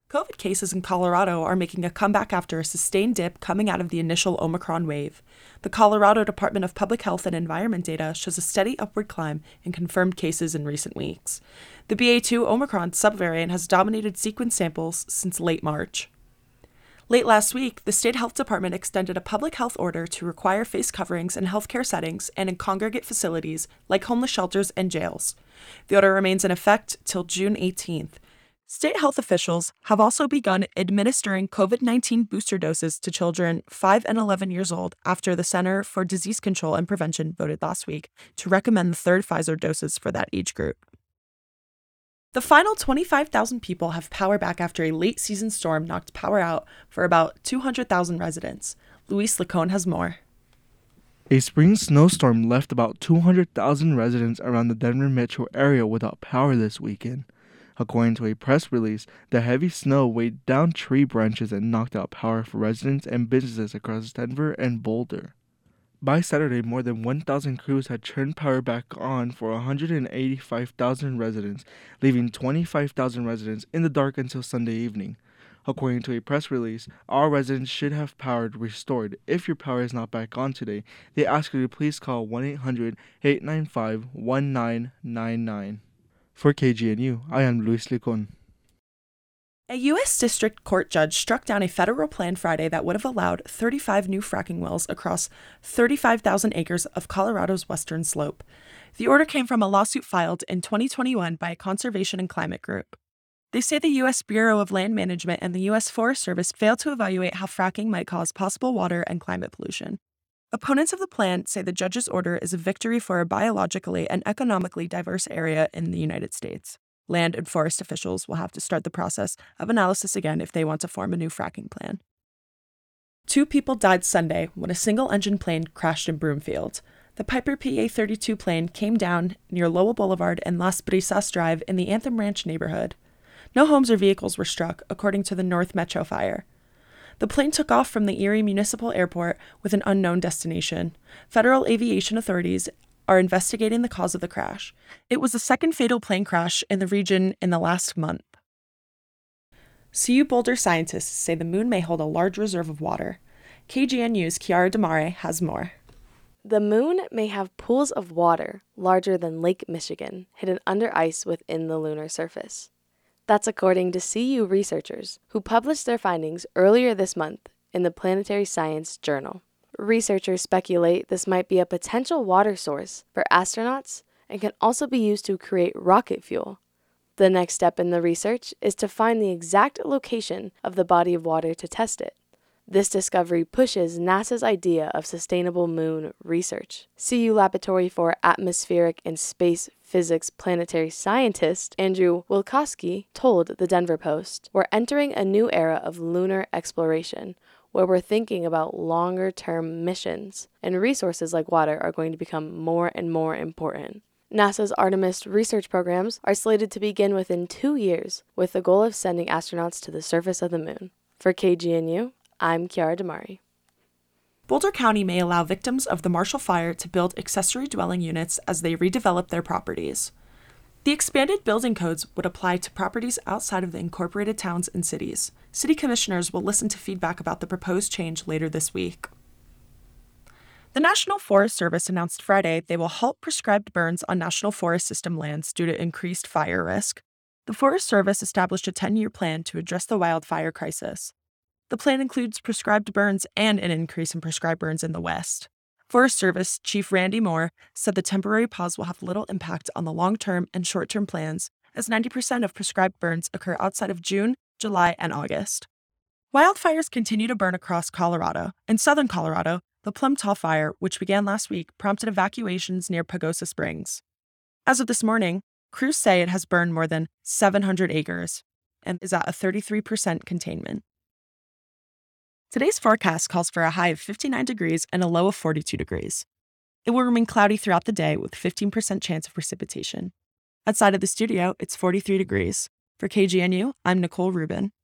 COVID cases in Colorado are making a comeback after a sustained dip coming out of the initial Omicron wave. The Colorado Department of Public Health and Environment data shows a steady upward climb in confirmed cases in recent weeks. The BA2 Omicron subvariant has dominated sequence samples since late March. Late last week, the state health department extended a public health order to require face coverings in healthcare settings and in congregate facilities like homeless shelters and jails. The order remains in effect till June 18th. State health officials have also begun administering COVID-19 booster doses to children 5 and 11 years old after the Center for Disease Control and Prevention voted last week to recommend the third Pfizer doses for that age group. The final 25,000 people have power back after a late-season storm knocked power out for about 200,000 residents. Luis Lacone has more. A spring snowstorm left about 200,000 residents around the Denver metro area without power this weekend. According to a press release, the heavy snow weighed down tree branches and knocked out power for residents and businesses across Denver and Boulder. By Saturday, more than 1,000 crews had turned power back on for 185,000 residents, leaving 25,000 residents in the dark until Sunday evening. According to a press release, all residents should have power restored. If your power is not back on today, they ask you to please call 1-800-895-1999. For KGNU, I am Luis Licon. A U.S. District Court judge struck down a federal plan Friday that would have allowed 35 new fracking wells across 35,000 acres of Colorado's western slope. The order came from a lawsuit filed in 2021 by a conservation and climate group. They say the U.S. Bureau of Land Management and the U.S. Forest Service failed to evaluate how fracking might cause possible water and climate pollution. Opponents of the plan say the judge's order is a victory for a biologically and economically diverse area in the United States. Land and forest officials will have to start the process of analysis again if they want to form a new fracking plan. 2 people died Sunday when a single-engine plane crashed in Broomfield. The Piper PA-32 plane came down near Lowell Boulevard and Las Brisas Drive in the Anthem Ranch neighborhood. No homes or vehicles were struck, according to the North Metro Fire. The plane took off from the Erie Municipal Airport with an unknown destination. Federal aviation authorities are investigating the cause of the crash. It was the second fatal plane crash in the region in the last month. CU Boulder scientists say the moon may hold a large reserve of water. KGNU's Chiara Damare has more. The moon may have pools of water larger than Lake Michigan hidden under ice within the lunar surface. That's according to CU researchers who published their findings earlier this month in the Planetary Science Journal. Researchers speculate this might be a potential water source for astronauts and can also be used to create rocket fuel. The next step in the research is to find the exact location of the body of water to test it. This discovery pushes NASA's idea of sustainable moon research. CU Laboratory for Atmospheric and Space Physics planetary scientist Andrew Wilkowski told the Denver Post, "We're entering a new era of lunar exploration, where we're thinking about longer-term missions, and resources like water are going to become more and more important." NASA's Artemis research programs are slated to begin within 2 years, with the goal of sending astronauts to the surface of the moon. For KGNU, I'm Chiara Damari. Boulder County may allow victims of the Marshall Fire to build accessory dwelling units as they redevelop their properties. The expanded building codes would apply to properties outside of the incorporated towns and cities. City commissioners will listen to feedback about the proposed change later this week. The National Forest Service announced Friday they will halt prescribed burns on National Forest System lands due to increased fire risk. The Forest Service established a 10-year plan to address the wildfire crisis. The plan includes prescribed burns and an increase in prescribed burns in the West. Forest Service Chief Randy Moore said the temporary pause will have little impact on the long-term and short-term plans, as 90% of prescribed burns occur outside of June, July, and August. Wildfires continue to burn across Colorado. In southern Colorado, the Plum Tall Fire, which began last week, prompted evacuations near Pagosa Springs. As of this morning, crews say it has burned more than 700 acres and is at a 33% containment. Today's forecast calls for a high of 59 degrees and a low of 42 degrees. It will remain cloudy throughout the day with 15% chance of precipitation. Outside of the studio, it's 43 degrees. For KGNU, I'm Nicole Rubin.